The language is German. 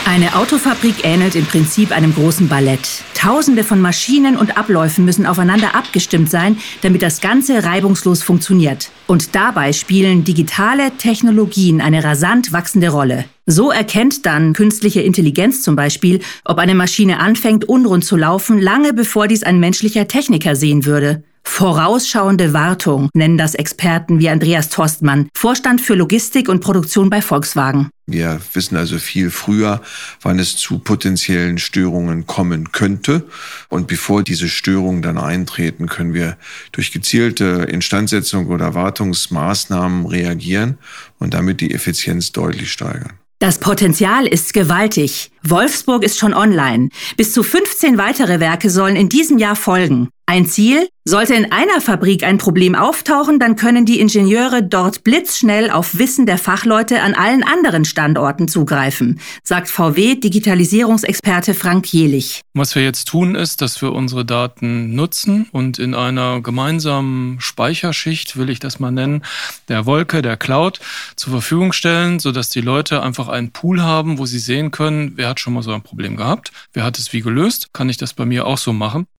Eine Autofabrik ähnelt im Prinzip einem großen Ballett. Tausende von Maschinen und Abläufen müssen aufeinander abgestimmt sein, damit das Ganze reibungslos funktioniert. Und dabei spielen digitale Technologien eine rasant wachsende Rolle. So erkennt dann künstliche Intelligenz zum Beispiel, ob eine Maschine anfängt, unrund zu laufen, lange bevor dies ein menschlicher Techniker sehen würde. Vorausschauende Wartung nennen das Experten wie Andreas Torstmann, Vorstand für Logistik und Produktion bei Volkswagen. Wir wissen also viel früher, wann es zu potenziellen Störungen kommen könnte. Und bevor diese Störungen dann eintreten, können wir durch gezielte Instandsetzung oder Wartungsmaßnahmen reagieren und damit die Effizienz deutlich steigern. Das Potenzial ist gewaltig. Wolfsburg ist schon online. Bis zu 15 weitere Werke sollen in diesem Jahr folgen. Ein Ziel? Sollte in einer Fabrik ein Problem auftauchen, dann können die Ingenieure dort blitzschnell auf Wissen der Fachleute an allen anderen Standorten zugreifen, sagt VW-Digitalisierungsexperte Frank Jehlich. Was wir jetzt tun, ist, dass wir unsere Daten nutzen und in einer gemeinsamen Speicherschicht, will ich das mal nennen, der Wolke, der Cloud, zur Verfügung stellen, sodass die Leute einfach einen Pool haben, wo sie sehen können, wer hat schon mal so ein Problem gehabt, wer hat es wie gelöst, kann ich das bei mir auch so machen.